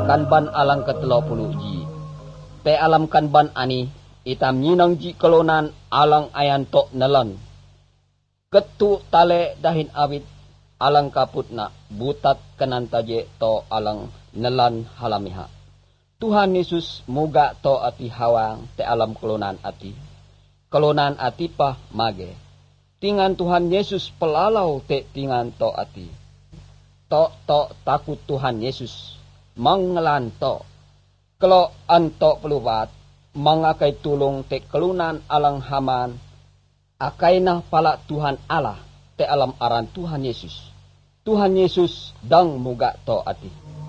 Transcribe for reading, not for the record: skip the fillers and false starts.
kanban alang ke-30 ji. Te alam kanban ani itam nyinang ji kelonan alang ayan tok nelan. Ketu tale dahin awit alang kaputna butat kenantaje to alang nelan halamiha. Tuhan Yesus muga to ati hawang te alam kelonan ati. Kelonan ati pah mage. Tingan Tuhan Yesus pelalau te tingan to ati. To takut Tuhan Yesus mengelan to. Kalau anto pelubat mangakai tulung te kelunan alang haman. Akaina pala Tuhan Allah te alam aran Tuhan Yesus. Tuhan Yesus dang muga to ati.